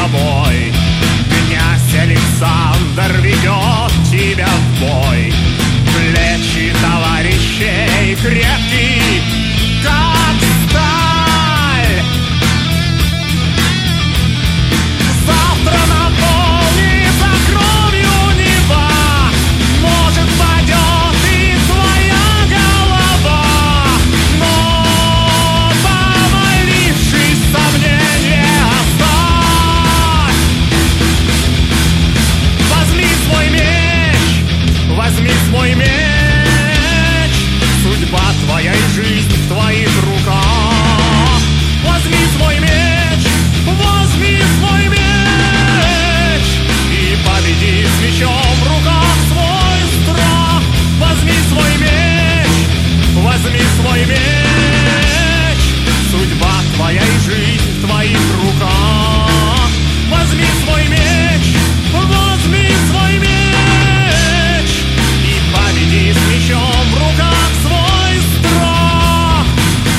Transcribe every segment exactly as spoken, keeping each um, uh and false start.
тобой. Князь Александр ведет тебя в бой. Плечи товарищей крепкие, как сталь. Завтра наполнится кровью Нева, может, падет и твоя голова. Но, помолившись, сомнения оставь. Возьми свой меч, возьми свой меч. Судьба твоя и жизнь в твоих руках. Возьми свой меч, возьми свой меч, и победи с мечом в руках свой страх. Возьми свой меч, возьми свой меч. Судьба твоя и жизнь в твоих руках. Возьми свой меч, возьми свой меч, и победи с мечом в руках свой страх.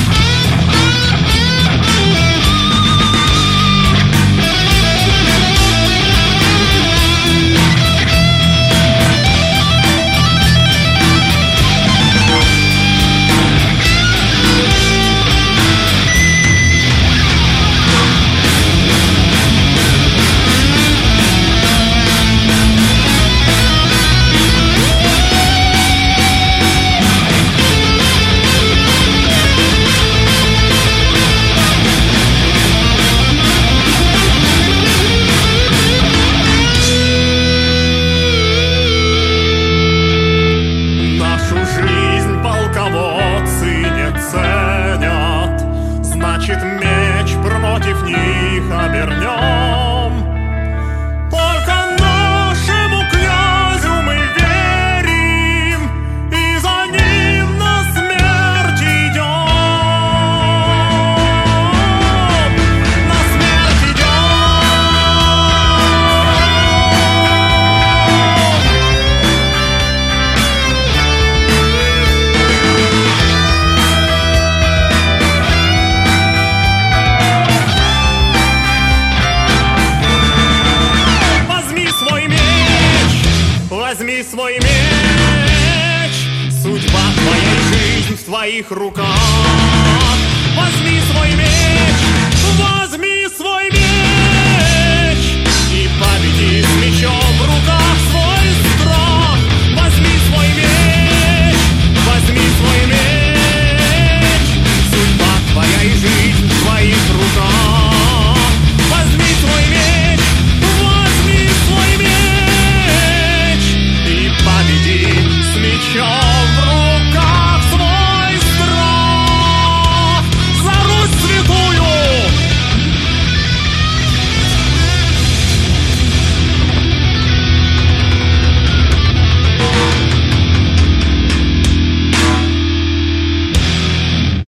Нашу жизнь полководцы не ценят, значит, меч против них обернем. Только нашему князю мы верим, и за ним на смерть идем. На смерть идем. Возьми свой меч, возьми свой меч. Судьба твоя и жизнь в твоих руках. Возьми свой меч, возьми свой меч, и победи с мечом в руках свой страх. Возьми свой меч, возьми свой меч. Судьба твоя и жизнь в твоих руках. Возьми свой меч, возьми свой меч, и победи с мечом